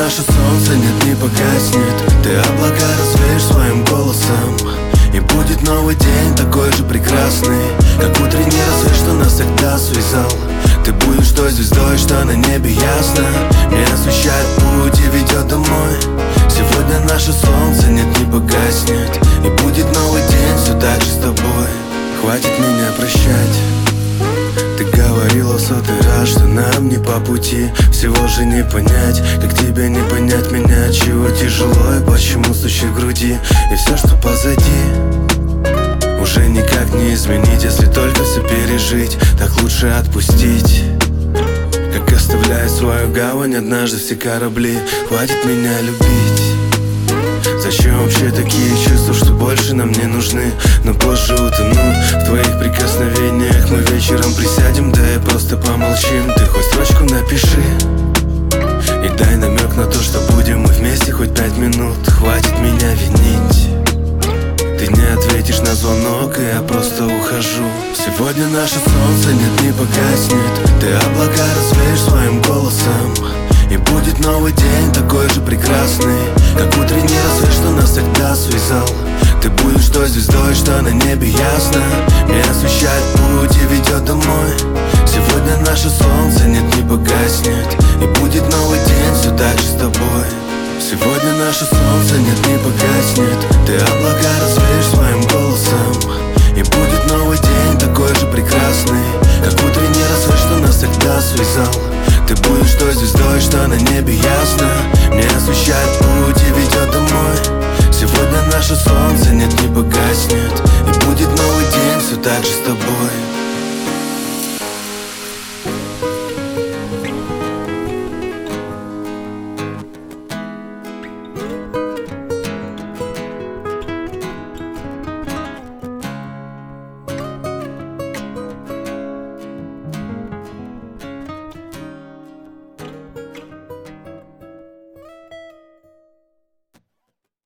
наше солнце нет, не погаснет. Ты облака развеешь своим голосом, и будет новый день такой же прекрасный, как утренний рассвет, что нас всегда связал. Ты будешь той звездой, что на небе ясно мне освещает путь и ведет домой. Сегодня наше солнце нет, не погаснет, и будет новый день все так же с тобой. Хватит меня прощать. Ты говорила в сотый раз, что нам не по пути. Всего же не понять, как тебя не понять меня. Чего тяжело и почему стучит в груди. И все, что позади, уже никак не изменить. Если только все пережить, так лучше отпустить. Как оставляет свою гавань однажды все корабли. Хватит меня любить. Зачем вообще такие чувства, что больше нам не нужны? Но позже утону в твоих прикосновениях. Мы вечером присядем, да и просто помолчим. Ты хоть строчку напиши и дай намек на то, что будем мы вместе хоть 5 минут. Хватит меня винить. Ты не ответишь на звонок, и я просто ухожу. Сегодня наше солнце нет, не погаснет. Ты облака развеешь своим голосом, и будет новый день такой же прекрасный, как утренний рассвет, что нас всегда связал. Ты будешь той звездой, что на небе ясно мне освещает путь и ведет домой. Сегодня наше солнце нет, не погаснет, и будет новый день все так же с тобой. Сегодня наше солнце нет, не погаснет. Ты облака развеешь своим голосом, и будет новый день такой же прекрасный, как утренний рассвет, что нас всегда связал. Ты будешь той звездой, что на небе ясно